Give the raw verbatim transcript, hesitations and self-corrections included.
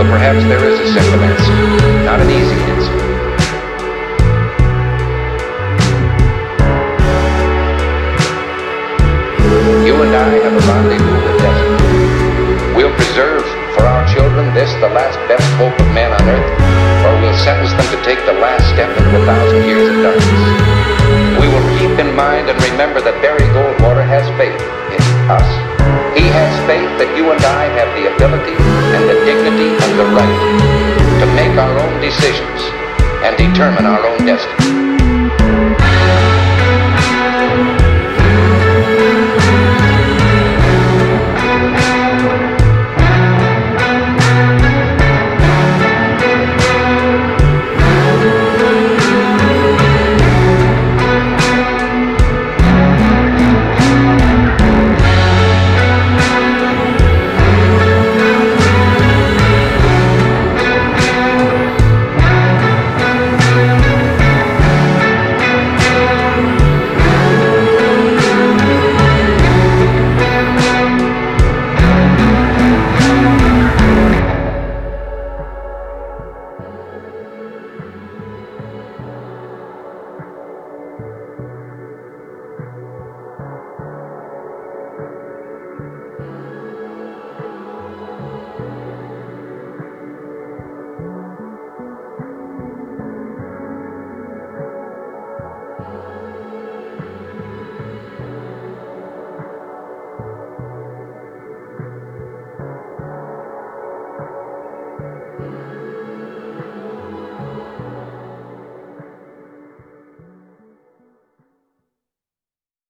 Although perhaps there is a simple answer, not an easy answer. You and I have a rendezvous with destiny. We'll preserve for our children this, the last best hope of man on earth, or we'll sentence them to take the last step into a thousand years of darkness. We will keep in mind and remember that Barry Goldwater has faith in us. He has faith that you and I have the ability and the dignity and the right to make our own decisions and determine our own destiny.